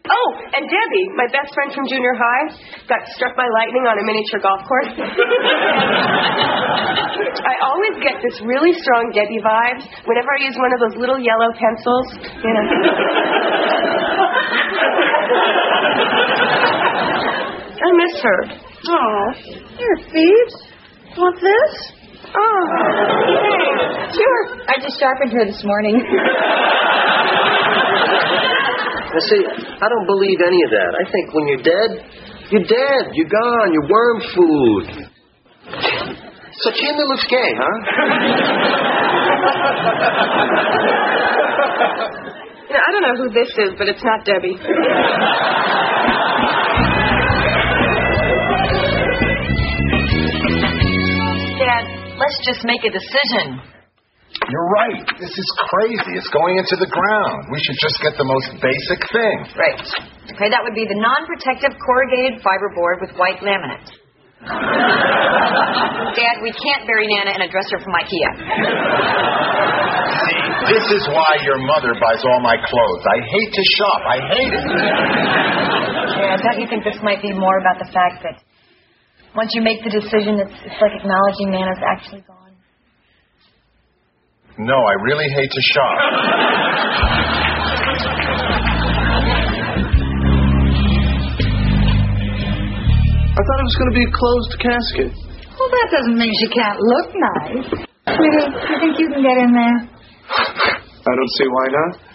Oh, and Debbie, my best friend from junior high, got struck by lightning on a miniature golf course. I always get this really strong Debbie vibe whenever I use one of those little yellow pencils, you know. I miss her. Oh, here, Phoebe. Want this? Oh, thanks. Sure. I just sharpened her this morning. Now, see, I don't believe any of that. I think when you're dead, you're dead. You're gone. You're worm food. Sachin looks gay, huh? You know, I don't know who this is, but it's not Debbie. Dad, let's just make a decision. You're right. This is crazy. It's going into the ground. We should just get the most basic thing. Right. Okay, that would be the non-protective corrugated fiber board with white laminate. Dad, we can't bury Nana in a dresser from IKEA. See, this is why your mother buys all my clothes. I hate to shop. I hate it. Dad, don't you think this might be more about the fact that once you make the decision, it's like acknowledging Nana's actually gone? No, I really hate to shop. I thought it was going to be a closed casket. Well, that doesn't mean she can't look nice. Sweetie, you think you can get in there? I don't see why not.